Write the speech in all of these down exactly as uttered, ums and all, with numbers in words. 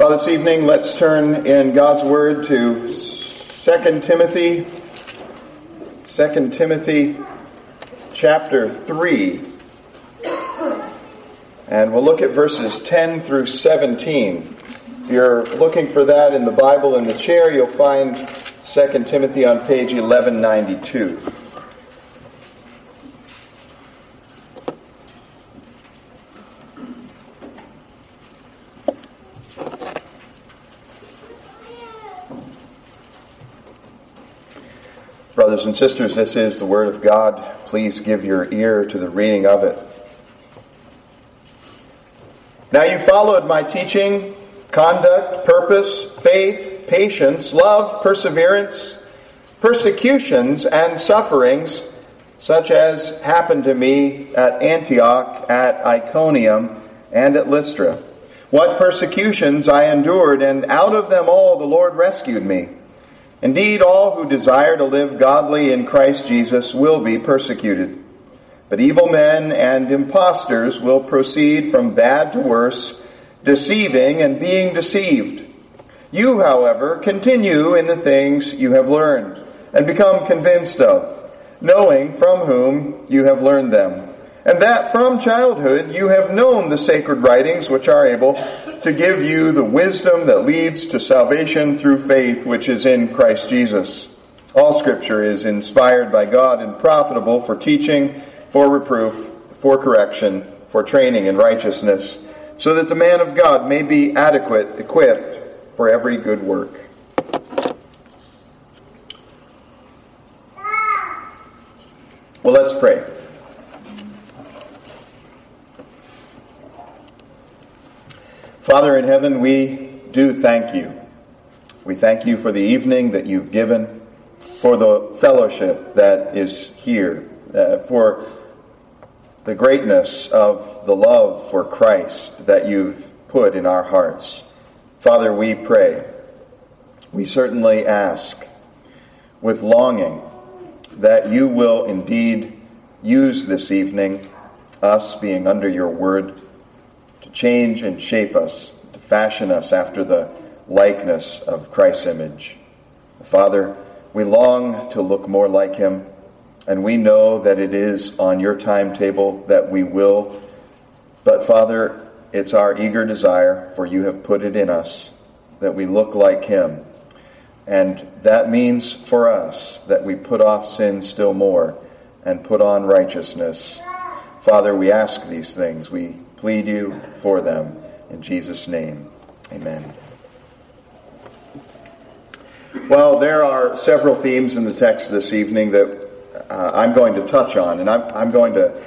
Well, this evening, let's turn in God's Word to Second Timothy, Second Timothy chapter three. And we'll look at verses ten through seventeen. If you're looking for that in the Bible in the chair, you'll find Second Timothy on page eleven ninety-two. Brothers and sisters, this is the Word of God. Please give your ear to the reading of it. Now you followed my teaching, conduct, purpose, faith, patience, love, perseverance, persecutions, and sufferings, such as happened to me at Antioch, at Iconium, and at Lystra. What persecutions I endured, and out of them all the Lord rescued me. Indeed, all who desire to live godly in Christ Jesus will be persecuted. But evil men and impostors will proceed from bad to worse, deceiving and being deceived. You, however, continue in the things you have learned and become convinced of, knowing from whom you have learned them, and that from childhood you have known the sacred writings which are able to give you the wisdom that leads to salvation through faith which is in Christ Jesus. All Scripture is inspired by God and profitable for teaching, for reproof, for correction, for training in righteousness, so that the man of God may be adequate, equipped for every good work. Well, let's pray. Father in heaven, we do thank you. We thank you for the evening that you've given, for the fellowship that is here, uh, for the greatness of the love for Christ that you've put in our hearts. Father, we pray, we certainly ask with longing that you will indeed use this evening, us being under your word, to change and shape us, to fashion us after the likeness of Christ's image. Father, we long to look more like him, and we know that it is on your timetable that we will. But Father, it's our eager desire, for you have put it in us, that we look like him. And that means for us that we put off sin still more and put on righteousness. Father, we ask these things. We plead you for them. In Jesus' name, amen. Well, there are several themes in the text this evening that uh, I'm going to touch on, and I'm, I'm going to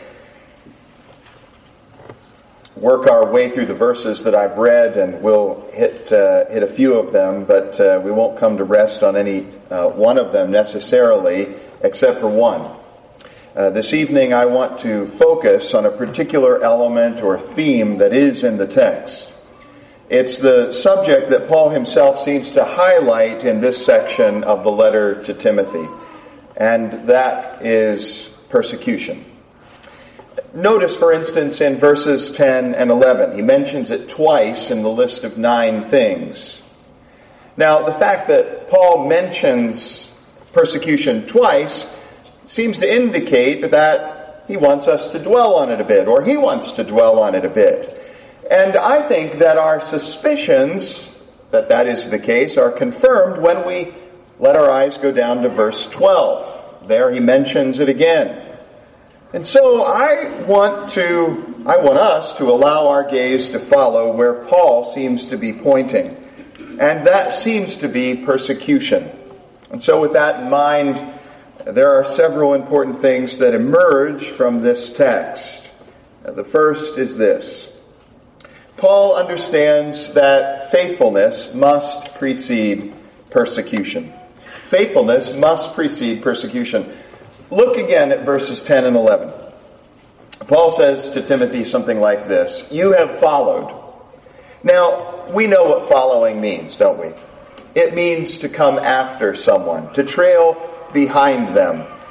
work our way through the verses that I've read, and we'll hit uh, hit a few of them, but uh, we won't come to rest on any uh, one of them necessarily, except for one. Uh, this evening I want to focus on a particular element or theme that is in the text. It's the subject that Paul himself seems to highlight in this section of the letter to Timothy, and that is persecution. Notice, for instance, in verses ten and eleven, he mentions it twice in the list of nine things. Now, the fact that Paul mentions persecution twice seems to indicate that he wants us to dwell on it a bit, or he wants to dwell on it a bit. And I think that our suspicions that that is the case are confirmed when we let our eyes go down to verse twelve. There he mentions it again. And so I want to, I want us to allow our gaze to follow where Paul seems to be pointing. And that seems to be persecution. And so with that in mind, there are several important things that emerge from this text. The first is this. Paul understands that faithfulness must precede persecution. Faithfulness must precede persecution. Look again at verses ten and eleven. Paul says to Timothy something like this: you have followed. Now, we know what following means, don't we? It means to come after someone, to trail behind them.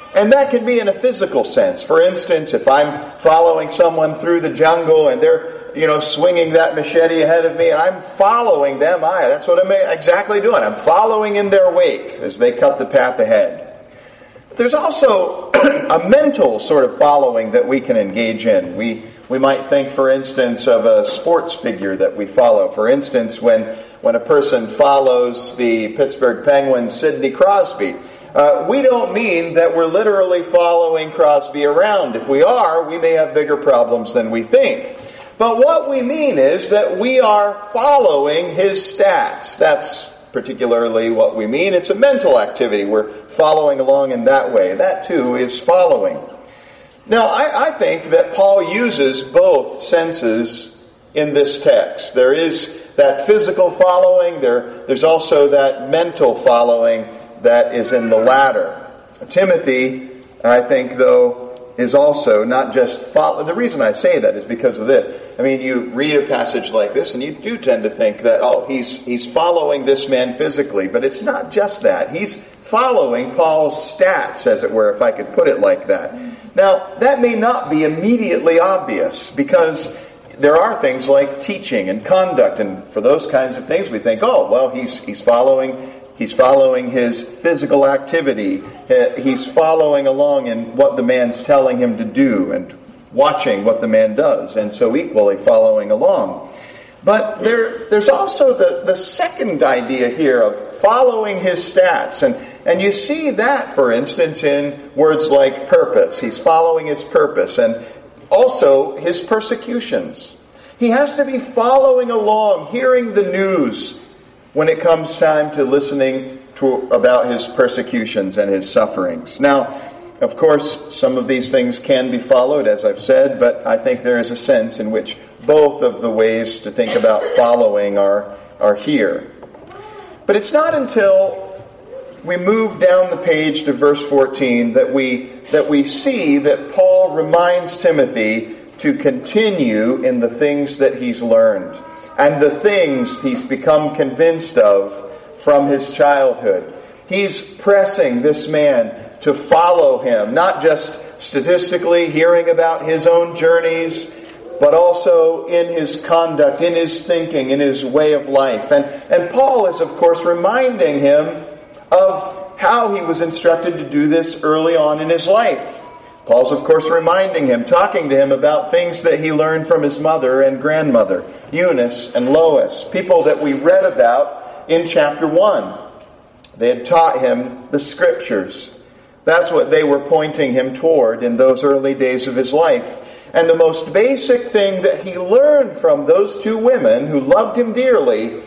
And that can be in a physical sense. For instance, if I'm following someone through the jungle and they're, you know, swinging that machete ahead of me and I'm following them, I, that's what I'm exactly doing. I'm following in their wake as they cut the path ahead. But there's also a mental sort of following that we can engage in. We we might think, for instance, of a sports figure that we follow. For instance, when, when a person follows the Pittsburgh Penguins' Sidney Crosby, Uh, we don't mean that we're literally following Crosby around. If we are, we may have bigger problems than we think. But what we mean is that we are following his stats. That's particularly what we mean. It's a mental activity. We're following along in that way. That too is following. Now, I, I think that Paul uses both senses in this text. There is that physical following. There, there's also that mental following that is in the latter. Timothy, I think, though, is also not just follow. The reason I say that is because of this. I mean, you read a passage like this, and you do tend to think that, oh, he's he's following this man physically. But it's not just that. He's following Paul's stats, as it were, if I could put it like that. Now, that may not be immediately obvious, because there are things like teaching and conduct, and for those kinds of things, we think, oh, well, he's he's following. He's following his physical activity. He's following along in what the man's telling him to do and watching what the man does, and so equally following along. But there, there's also the, the second idea here of following his stats. And, and you see that, for instance, in words like purpose. He's following his purpose, and also his persecutions. He has to be following along, hearing the news when it comes time to listening to about his persecutions and his sufferings. Now, of course, some of these things can be followed, as I've said, but I think there is a sense in which both of the ways to think about following are, are here. But it's not until we move down the page to verse fourteen that we that we see that Paul reminds Timothy to continue in the things that he's learned and the things he's become convinced of from his childhood. He's pressing this man to follow him, not just statistically hearing about his own journeys, but also in his conduct, in his thinking, in his way of life. And, and Paul is, of course, reminding him of how he was instructed to do this early on in his life. Paul's, of course, reminding him, talking to him about things that he learned from his mother and grandmother, Eunice and Lois, people that we read about in chapter one. They had taught him the Scriptures. That's what they were pointing him toward in those early days of his life. And the most basic thing that he learned from those two women who loved him dearly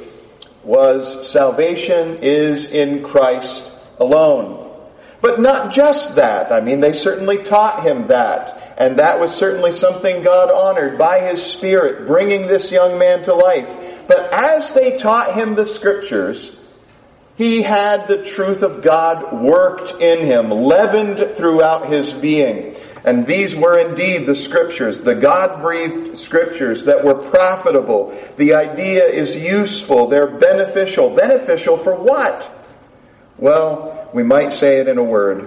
was salvation is in Christ alone. But not just that. I mean, they certainly taught him that. And that was certainly something God honored by His Spirit, bringing this young man to life. But as they taught him the Scriptures, he had the truth of God worked in him, leavened throughout his being. And these were indeed the Scriptures, the God-breathed Scriptures that were profitable. The idea is useful. They're beneficial. Beneficial for what? Well, we might say it in a word,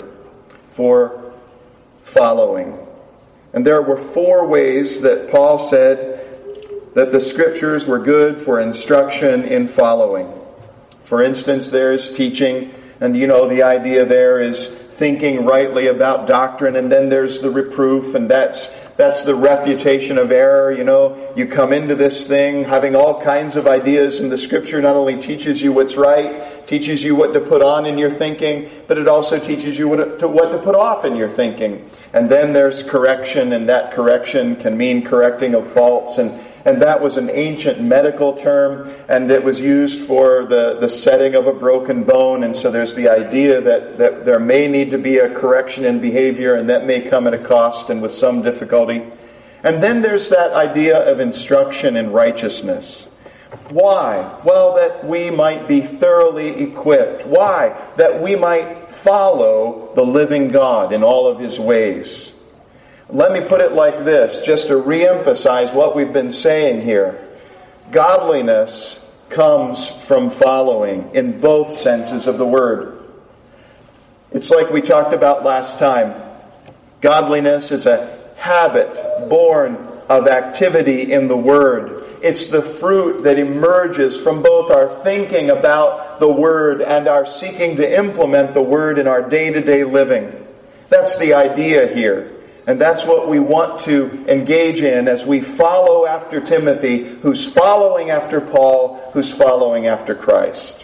for following. And there were four ways that Paul said that the Scriptures were good for instruction in following. For instance, there's teaching, and you know the idea there is thinking rightly about doctrine, and then there's the reproof, and that's that's the refutation of error. You know, you come into this thing having all kinds of ideas, and the Scripture not only teaches you what's right, teaches you what to put on in your thinking, but it also teaches you what to, what to put off in your thinking. And then there's correction, and that correction can mean correcting of faults, and And that was an ancient medical term, and it was used for the, the setting of a broken bone. And so there's the idea that, that there may need to be a correction in behavior, and that may come at a cost and with some difficulty. And then there's that idea of instruction in righteousness. Why? Well, that we might be thoroughly equipped. Why? That we might follow the living God in all of His ways. Let me put it like this, just to reemphasize what we've been saying here. Godliness comes from following in both senses of the word. It's like we talked about last time. Godliness is a habit born of activity in the Word. It's the fruit that emerges from both our thinking about the Word and our seeking to implement the Word in our day-to-day living. That's the idea here. And that's what we want to engage in as we follow after Timothy, who's following after Paul, who's following after Christ.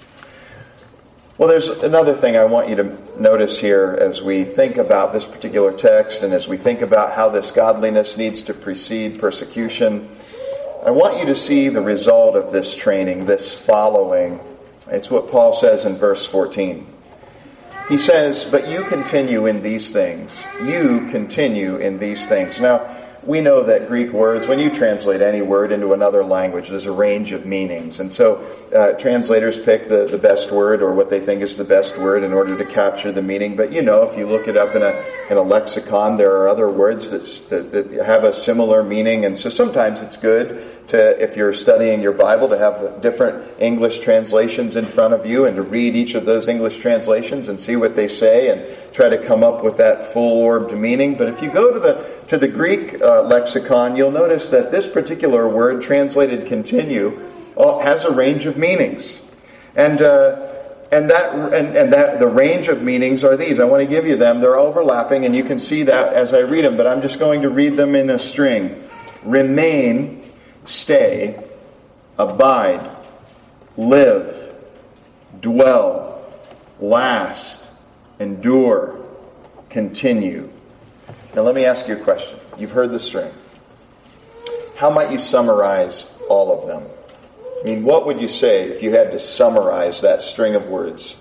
Well, there's another thing I want you to notice here as we think about this particular text and as we think about how this godliness needs to precede persecution. I want you to see the result of this training, this following. It's what Paul says in verse fourteen. He says, but you continue in these things. You continue in these things. Now, we know that Greek words, when you translate any word into another language, there's a range of meanings. And so uh, translators pick the, the best word or what they think is the best word in order to capture the meaning. But you know, if you look it up in a in a lexicon, there are other words that's, that, that have a similar meaning. And so sometimes it's good to, if you're studying your Bible, to have different English translations in front of you and to read each of those English translations and see what they say and try to come up with that full-orbed meaning. But if you go to the to the Greek uh, lexicon, you'll notice that this particular word, translated continue, has a range of meanings. And uh, and that and, and that the range of meanings are these. I want to give you them. They're overlapping, and you can see that as I read them, but I'm just going to read them in a string. Remain, stay, abide, live, dwell, last, endure, continue. Now let me ask you a question. You've heard the string. How might you summarize all of them? I mean, what would you say if you had to summarize that string of words?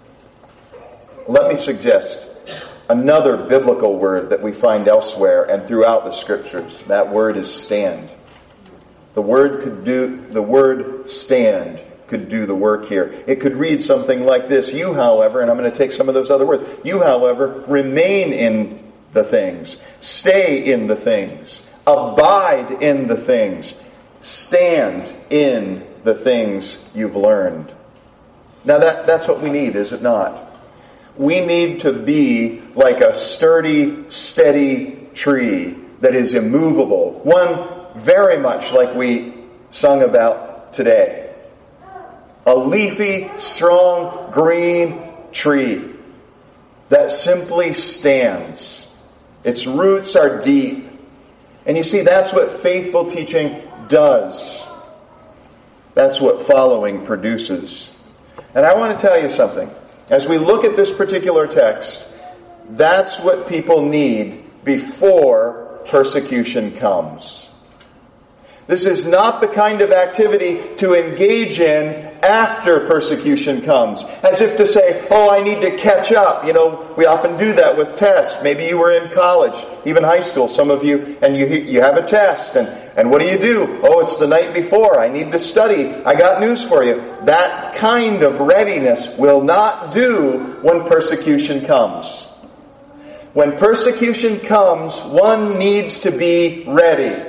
Let me suggest another biblical word that we find elsewhere and throughout the Scriptures. That word is stand. The word could do the word stand could do the work here. It could read something like this. You, however, and I'm going to take some of those other words. You, however, remain in the things. Stay in the things. Abide in the things. Stand in the things you've learned. Now that, that's what we need, is it not? We need to be like a sturdy, steady tree that is immovable. One very much like we sung about today. A leafy, strong, green tree that simply stands. Its roots are deep. And you see, that's what faithful teaching does. That's what following produces. And I want to tell you something. As we look at this particular text, that's what people need before persecution comes. This is not the kind of activity to engage in after persecution comes. As if to say, oh, I need to catch up. You know, we often do that with tests. Maybe you were in college, even high school, some of you, and you you have a test. And, and what do you do? Oh, it's the night before. I need to study. I got news for you. That kind of readiness will not do when persecution comes. When persecution comes, one needs to be ready.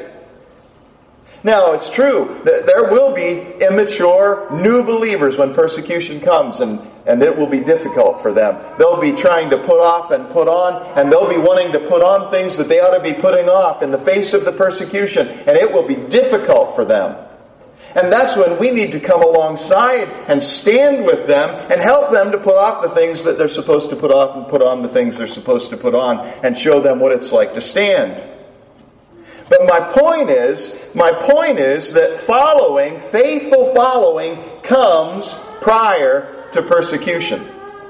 Now, it's true that there will be immature new believers when persecution comes, and, and it will be difficult for them. They'll be trying to put off and put on, and they'll be wanting to put on things that they ought to be putting off in the face of the persecution, and it will be difficult for them. And that's when we need to come alongside and stand with them and help them to put off the things that they're supposed to put off and put on the things they're supposed to put on and show them what it's like to stand. But my point is, my point is that following, faithful following, comes prior to persecution.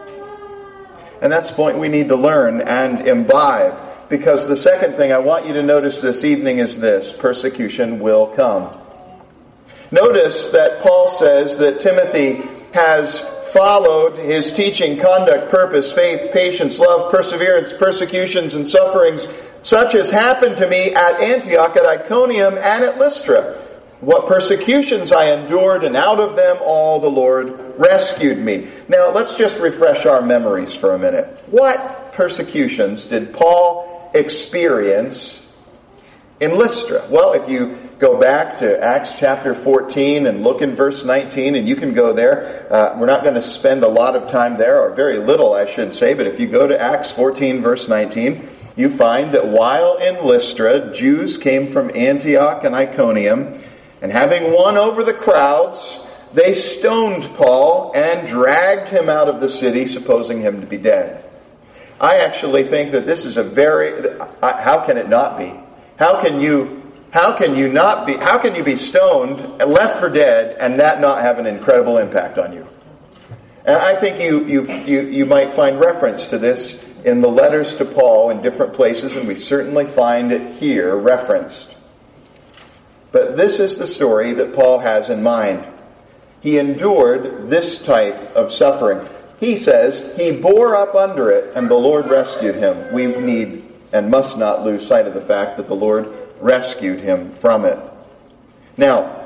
And that's the point we need to learn and imbibe. Because the second thing I want you to notice this evening is this: persecution will come. Notice that Paul says that Timothy has followed his teaching, conduct, purpose, faith, patience, love, perseverance, persecutions, and sufferings, such as happened to me at Antioch, at Iconium, and at Lystra. What persecutions I endured, and out of them all the Lord rescued me. Now, let's just refresh our memories for a minute. What persecutions did Paul experience in Lystra? Well, if you go back to Acts chapter fourteen and look in verse nineteen, and you can go there. Uh, we're not going to spend a lot of time there, or very little, I should say, but if you go to Acts fourteen, verse nineteen, you find that while in Lystra, Jews came from Antioch and Iconium, and having won over the crowds, they stoned Paul and dragged him out of the city, supposing him to be dead. I actually think that this is a very... How can it not be? How can you... How can you not be? How can you be stoned and left for dead and that not have an incredible impact on you? And I think you you you you might find reference to this in the letters to Paul in different places, and we certainly find it here referenced. But this is the story that Paul has in mind. He endured this type of suffering. He says he bore up under it, and the Lord rescued him. We need and must not lose sight of the fact that the Lord rescued him from it. Now,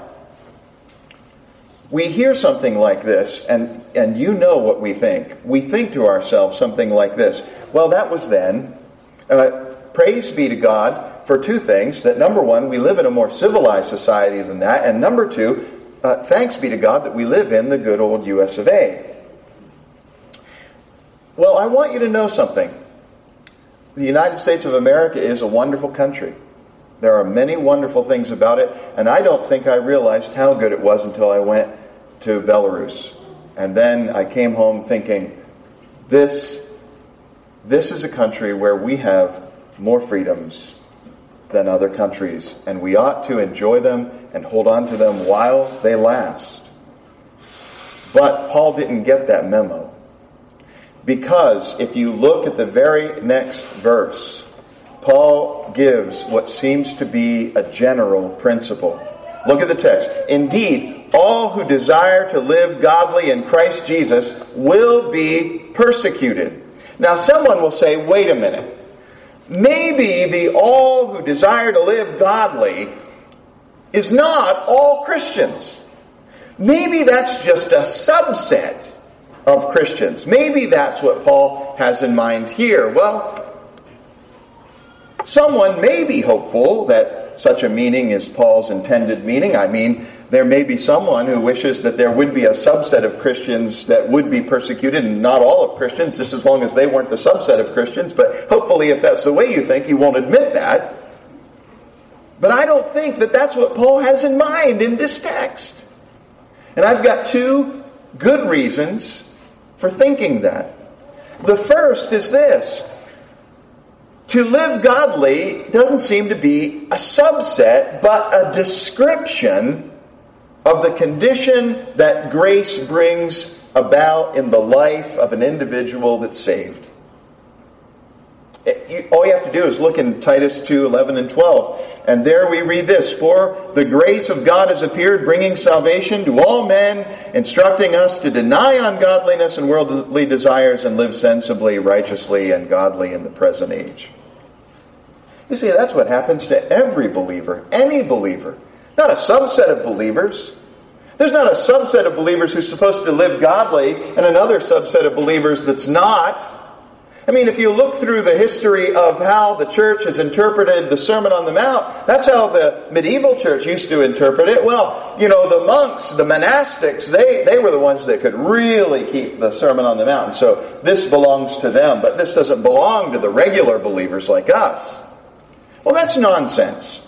we hear something like this, and, and you know what we think. We think to ourselves something like this. Well, that was then. Uh, praise be to God for two things. That number one, we live in a more civilized society than that. And number two, uh, thanks be to God that we live in the good old U S of A. Well, I want you to know something. The United States of America is a wonderful country. There are many wonderful things about it, and I don't think I realized how good it was until I went to Belarus. And then I came home thinking, this, this is a country where we have more freedoms than other countries, and we ought to enjoy them and hold on to them while they last. But Paul didn't get that memo. Because if you look at the very next verse, Paul gives what seems to be a general principle. Look at the text. Indeed, all who desire to live godly in Christ Jesus will be persecuted. Now, someone will say, wait a minute. Maybe the all who desire to live godly is not all Christians. Maybe that's just a subset of Christians. Maybe that's what Paul has in mind here. Well, someone may be hopeful that such a meaning is Paul's intended meaning. I mean, there may be someone who wishes that there would be a subset of Christians that would be persecuted, and not all of Christians, just as long as they weren't the subset of Christians. But hopefully, if that's the way you think, you won't admit that. But I don't think that that's what Paul has in mind in this text. And I've got two good reasons for thinking that. The first is this. To live godly doesn't seem to be a subset, but a description of the condition that grace brings about in the life of an individual that's saved. It, you, all you have to do is look in Titus two, eleven and twelve. And there we read this. For the grace of God has appeared, bringing salvation to all men, instructing us to deny ungodliness and worldly desires and live sensibly, righteously, and godly in the present age. You see, that's what happens to every believer, any believer. Not a subset of believers. There's not a subset of believers who's supposed to live godly and another subset of believers that's not. I mean, if you look through the history of how the church has interpreted the Sermon on the Mount, that's how the medieval church used to interpret it. Well, you know, the monks, the monastics, they, they were the ones that could really keep the Sermon on the Mount. So this belongs to them, but this doesn't belong to the regular believers like us. Well, that's nonsense.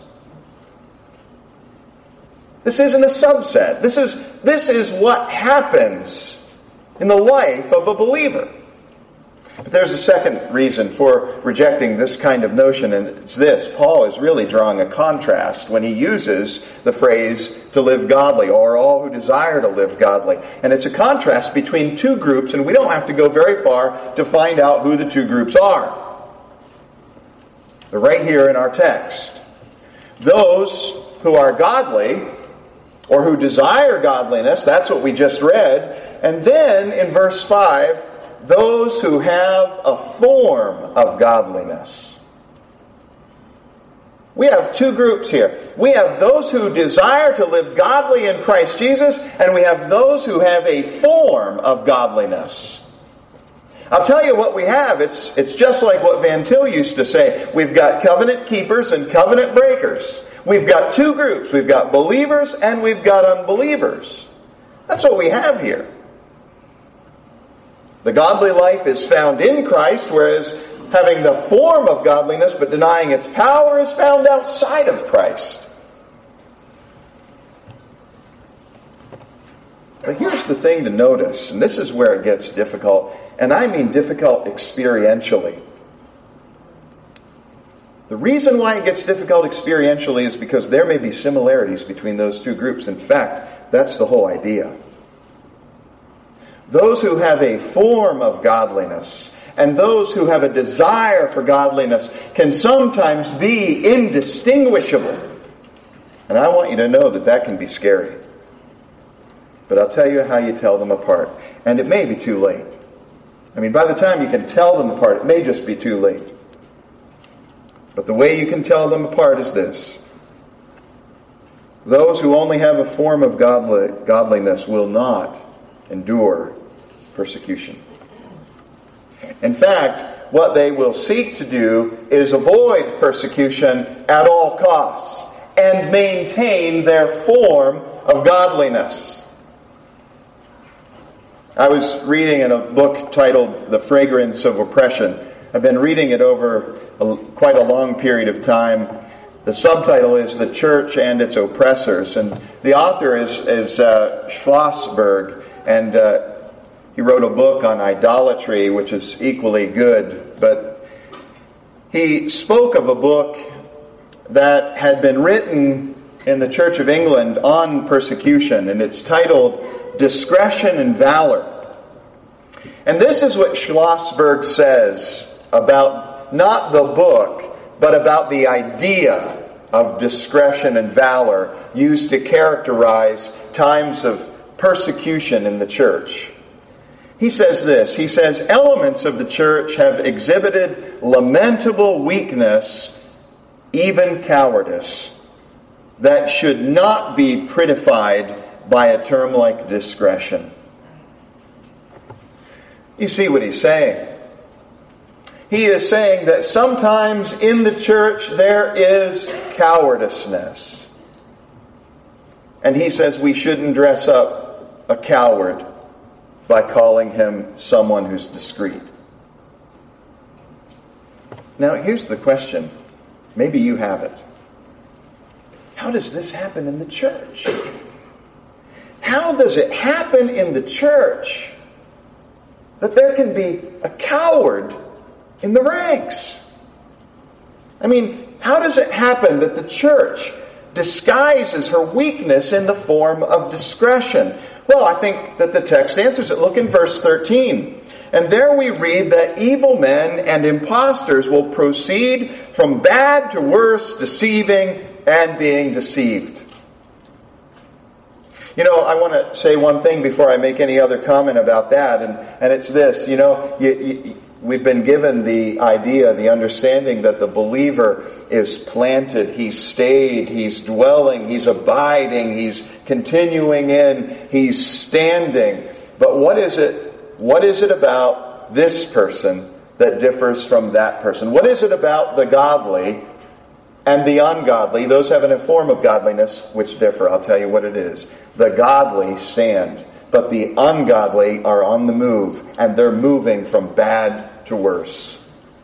This isn't a subset. This is, this is what happens in the life of a believer. But there's a second reason for rejecting this kind of notion, and it's this. Paul is really drawing a contrast when he uses the phrase to live godly, or all who desire to live godly. And it's a contrast between two groups, and we don't have to go very far to find out who the two groups are. They're right here in our text. Those who are godly, or who desire godliness, that's what we just read. And then in verse five, those who have a form of godliness. We have two groups here. We have those who desire to live godly in Christ Jesus, and we have those who have a form of godliness. I'll tell you what we have. It's, it's just like what Van Til used to say. We've got covenant keepers and covenant breakers. We've got two groups. We've got believers and we've got unbelievers. That's what we have here. The godly life is found in Christ, whereas having the form of godliness but denying its power is found outside of Christ. But here's the thing to notice, and this is where it gets difficult, and I mean difficult experientially. The reason why it gets difficult experientially is because there may be similarities between those two groups. In fact, that's the whole idea. Those who have a form of godliness and those who have a desire for godliness can sometimes be indistinguishable. And I want you to know that that can be scary. But I'll tell you how you tell them apart. And it may be too late. I mean, by the time you can tell them apart, it may just be too late. But the way you can tell them apart is this. Those who only have a form of godly, godliness will not endure persecution. In fact, what they will seek to do is avoid persecution at all costs and maintain their form of godliness. I was reading in a book titled The Fragrance of Oppression. I've been reading it over a, quite a long period of time. The subtitle is The Church and Its Oppressors. And the author is, is uh, Schlossberg. And uh, he wrote a book on idolatry, which is equally good. But he spoke of a book that had been written in the Church of England on persecution. And it's titled Discretion and Valor. And this is what Schlossberg says about not the book, but about the idea of discretion and valor used to characterize times of persecution in the church. He says this, he says, elements of the church have exhibited lamentable weakness, even cowardice, that should not be prettified by a term like discretion. You see what he's saying. He is saying that sometimes in the church there is cowardiceness. And he says we shouldn't dress up a coward by calling him someone who's discreet. Now here's the question. Maybe you have it. How does this happen in the church? How does it happen in the church that there can be a coward in the ranks? I mean, how does it happen that the church disguises her weakness in the form of discretion? Well, I think that the text answers it. Look in verse thirteen. And there we read that evil men and impostors will proceed from bad to worse, deceiving and being deceived. You know, I want to say one thing before I make any other comment about that, and, and it's this. You know, you, you, we've been given the idea, the understanding that the believer is planted, he's stayed, he's dwelling, he's abiding, he's continuing in, he's standing. But what is it, what is it about this person that differs from that person? What is it about the godly and the ungodly, those having a form of godliness, which differ? I'll tell you what it is. The godly stand, but the ungodly are on the move, and they're moving from bad to worse.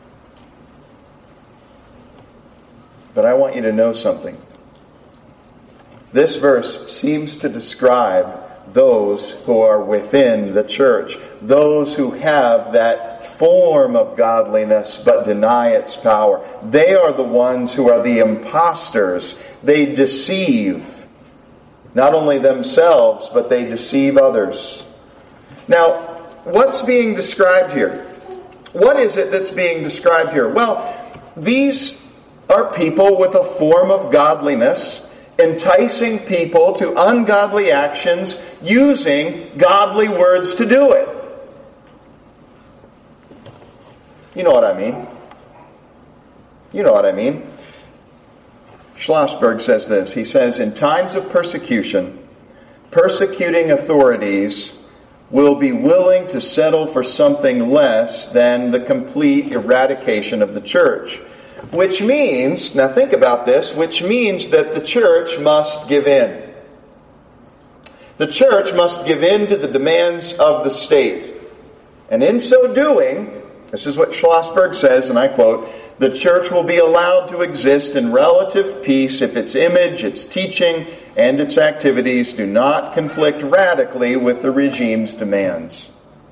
But I want you to know something. This verse seems to describe those who are within the church, those who have that form of godliness but deny its power. They are the ones who are the imposters. They deceive not only themselves, but they deceive others. Now, what's being described here? What is it that's being described here? Well, these are people with a form of godliness, enticing people to ungodly actions, using godly words to do it. You know what I mean. You know what I mean. Schlossberg says this. He says, in times of persecution, persecuting authorities will be willing to settle for something less than the complete eradication of the church. Which means, now think about this, which means that the church must give in. The church must give in to the demands of the state. And in so doing, this is what Schlossberg says, and I quote, "The church will be allowed to exist in relative peace if its image, its teaching, and its activities do not conflict radically with the regime's demands."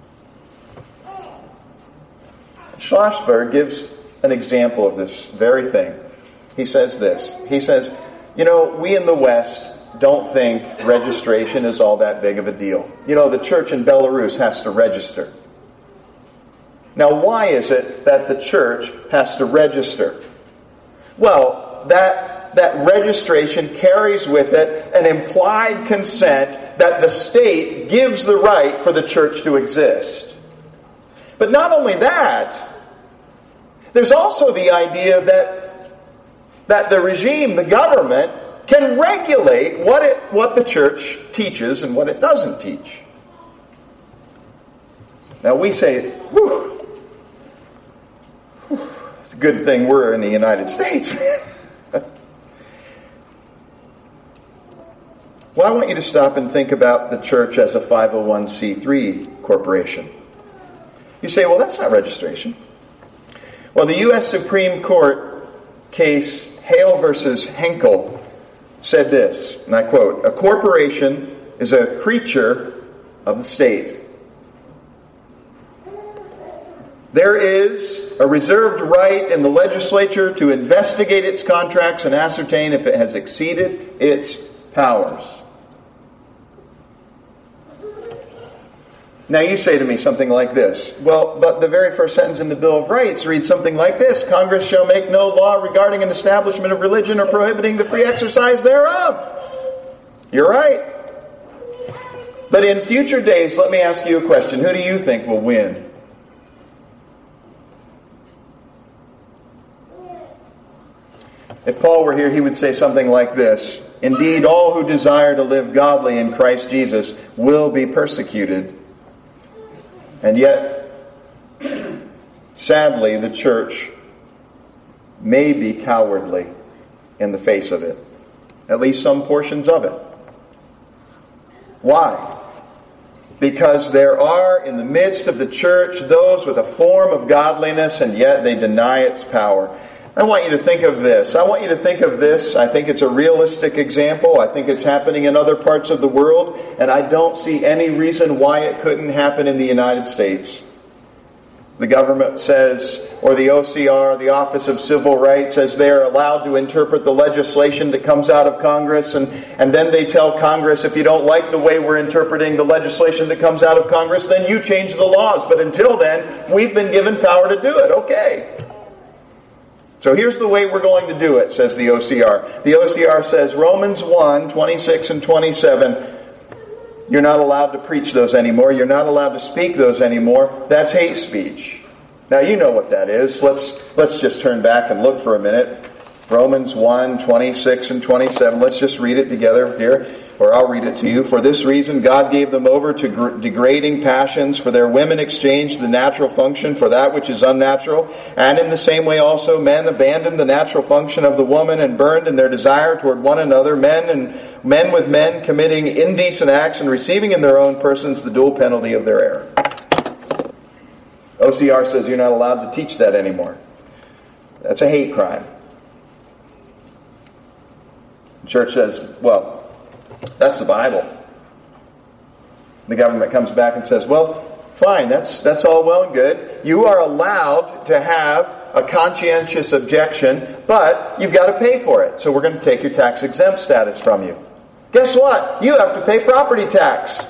Schlossberg gives an example of this very thing. He says this. He says, you know, we in the West don't think registration is all that big of a deal. You know, the church in Belarus has to register. Now, why is it that the church has to register? Well, that, that registration carries with it an implied consent that the state gives the right for the church to exist. But not only that, there's also the idea that, that the regime, the government, can regulate what it, what the church teaches and what it doesn't teach. Now we say, whew, whew, it's a good thing we're in the United States. Well, I want you to stop and think about the church as a five oh one c three corporation. You say, well, that's not registration. Well, the U S Supreme Court case Hale versus Henkel said this, and I quote, "A corporation is a creature of the state. There is a reserved right in the legislature to investigate its contracts and ascertain if it has exceeded its powers." Now you say to me something like this, well, but the very first sentence in the Bill of Rights reads something like this: "Congress shall make no law regarding an establishment of religion or prohibiting the free exercise thereof." You're right. But in future days, let me ask you a question. Who do you think will win? If Paul were here, he would say something like this: "Indeed, all who desire to live godly in Christ Jesus will be persecuted. And yet, sadly, the church may be cowardly in the face of it. At least some portions of it. Why? Because there are in the midst of the church those with a form of godliness, and yet they deny its power." I want you to think of this. I want you to think of this. I think it's a realistic example. I think it's happening in other parts of the world, and I don't see any reason why it couldn't happen in the United States. The government says, or the O C R, the Office of Civil Rights, says they are allowed to interpret the legislation that comes out of Congress, and, and then they tell Congress, if you don't like the way we're interpreting the legislation that comes out of Congress, then you change the laws. But until then, we've been given power to do it. Okay. So here's the way we're going to do it, says the O C R. The O C R says, Romans one, twenty-six and twenty-seven, you're not allowed to preach those anymore. You're not allowed to speak those anymore. That's hate speech. Now you know what that is. Let's let's just turn back and look for a minute. Romans one, twenty-six and twenty-seven. Let's just read it together here. Or I'll read it to you. "For this reason God gave them over to gr- degrading passions, for their women exchanged the natural function for that which is unnatural. And in the same way also men abandoned the natural function of the woman and burned in their desire toward one another, men and men with men committing indecent acts and receiving in their own persons the dual penalty of their error." O C R says you're not allowed to teach that anymore. That's a hate crime. The church says, well, that's the Bible. The government comes back and says, well, fine, that's that's all well and good. You are allowed to have a conscientious objection, but you've got to pay for it. So we're going to take your tax-exempt status from you. Guess what? You have to pay property tax.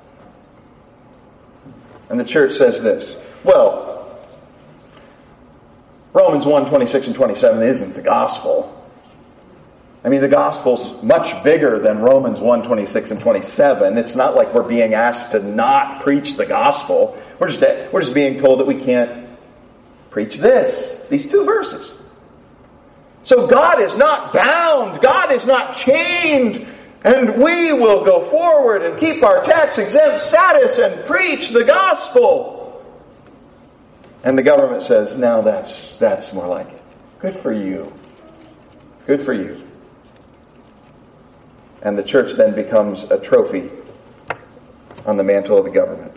And the church says this, well, Romans one, twenty-six and twenty-seven isn't the gospel. I mean, the gospel's much bigger than Romans one, twenty-six and twenty-seven. It's not like we're being asked to not preach the gospel. We're just, we're just being told that we can't preach this. These two verses. So God is not bound. God is not chained. And we will go forward and keep our tax-exempt status and preach the gospel. And the government says, no, that's, that's more like it. Good for you. Good for you. And the church then becomes a trophy on the mantle of the government.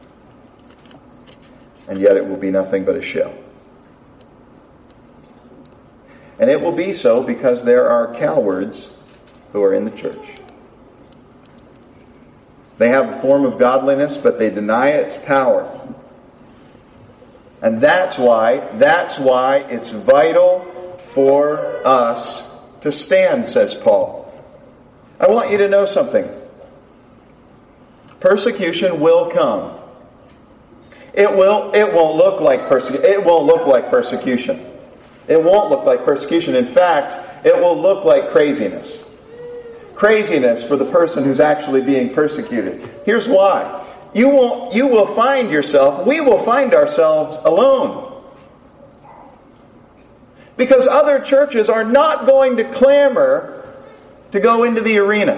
And yet it will be nothing but a shell. And it will be so because there are cowards who are in the church. They have a form of godliness, but they deny its power. And that's why, that's why it's vital for us to stand, says Paul. I want you to know something. Persecution will come. It will, it won't look like persecution. It won't look like persecution. It won't look like persecution. In fact, it will look like craziness. Craziness for the person who's actually being persecuted. Here's why. You won't, you will find yourself, we will find ourselves alone. Because other churches are not going to clamor to go into the arena.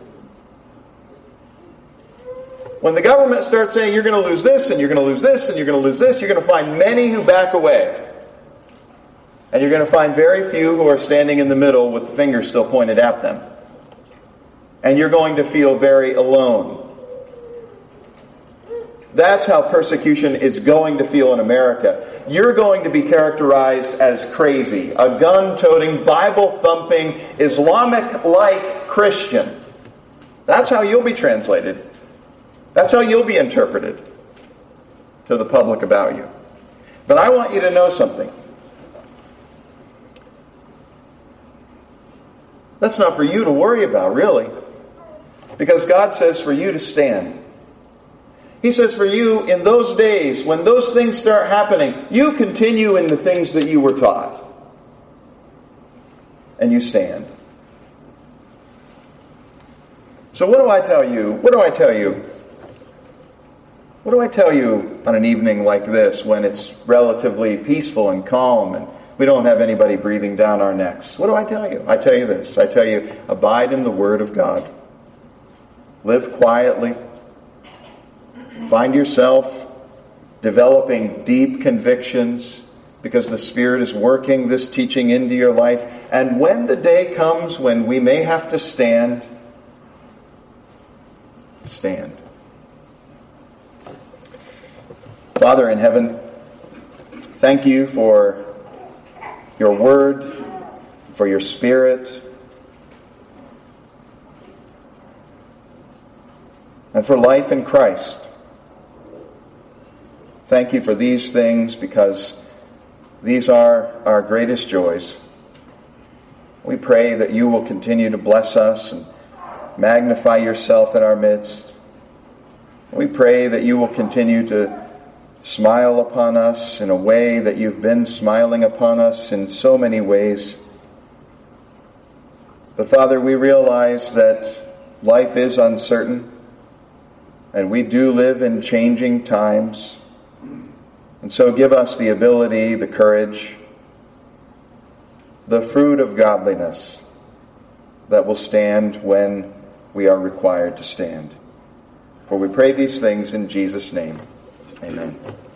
When the government starts saying you're going to lose this and you're going to lose this and you're going to lose this, you're going to find many who back away. And you're going to find very few who are standing in the middle with the finger still pointed at them. And you're going to feel very alone. That's how persecution is going to feel in America. You're going to be characterized as crazy, a gun-toting, Bible-thumping, Islamic-like Christian. That's how you'll be translated. That's how you'll be interpreted to the public about you. But I want you to know something. That's not for you to worry about, really. Because God says for you to stand. He says for you, in those days, when those things start happening, you continue in the things that you were taught. And you stand. So what do I tell you? What do I tell you? What do I tell you on an evening like this when it's relatively peaceful and calm and we don't have anybody breathing down our necks? What do I tell you? I tell you this. I tell you, abide in the Word of God. Live quietly. Find yourself developing deep convictions because the Spirit is working this teaching into your life. And when the day comes when we may have to stand, stand. Father in heaven, thank you for your Word, for your Spirit, and for life in Christ. Thank you for these things because these are our greatest joys. We pray that you will continue to bless us and magnify yourself in our midst. We pray that you will continue to smile upon us in a way that you've been smiling upon us in so many ways. But Father, we realize that life is uncertain and we do live in changing times. And so give us the ability, the courage, the fruit of godliness that will stand when we are required to stand. For we pray these things in Jesus' name. Amen.